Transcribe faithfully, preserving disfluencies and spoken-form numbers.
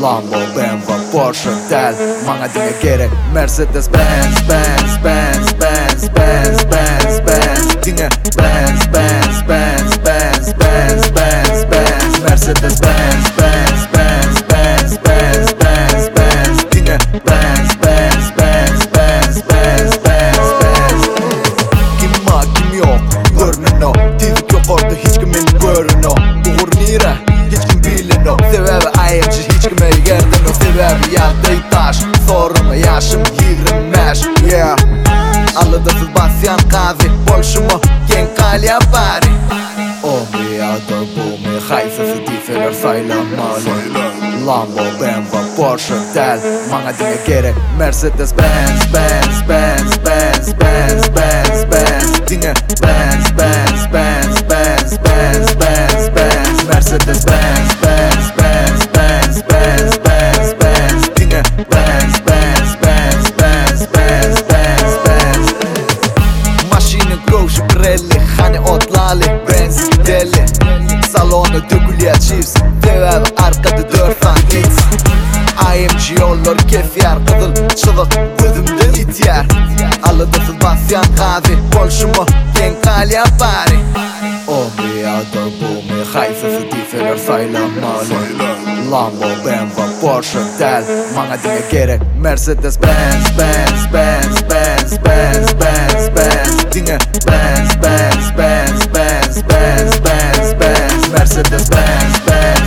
Lambo, B M W, Porsche, Tel Mga di nga gerek Mercedes, Benz, Benz, Benz, Benz, Benz, Benz, Benz Di nga Benz, Benz, Benz, Benz, Benz, Benz, Benz Mercedes, Benz, Benz, Benz, Benz, Benz, Benz, Benz Di nga Benz, Benz, Benz, Benz, Benz, Benz, Benz Kim var kim yok görünün o Tevik yok orada hiç kimin görün o Uğur nire hiç kim bilin o Sebebi ayırcı hiç kime gerdin o Sebebi yaldı taş Sorunu yaşım yirmi beş Yeah Alıdasız basyan kazi Bolşumu gen kalya bari O mi adı bu mi Haysası tifeler saylamalı Lambo, B M W, Porsche, Tel Mga di nga gerek Mercedes, Benz, Benz, Benz, Benz, Benz, Benz, Benz Di nga Benz, Benz, Benz, Benz, Benz, Benz, Benz Mercedes, Benz, Benz, Benz, Benz, Benz, Benz, Benz Di nga Benz, Benz, Benz, Benz, Benz, Benz, Benz Maşinin koşu krelli Hani otlali Benz giderli Salonu dökülüyor çift Sever arkada dört fan git I M G yollar kefyer Kızıl çılık gözümden itiyer Alıdasız basyan kazi Bolşumu gen kalya bari O bir adı bu mi Haysası tifeler saylamalı Lambo, B M W, Porsche, Tel Mga di nga gerek Mercedes, Benz, Benz, Benz, Benz, Benz, Benz, Benz Di nga Benz, Benz, Benz, Benz, Benz, Benz, Benz Mercedes, Benz, Benz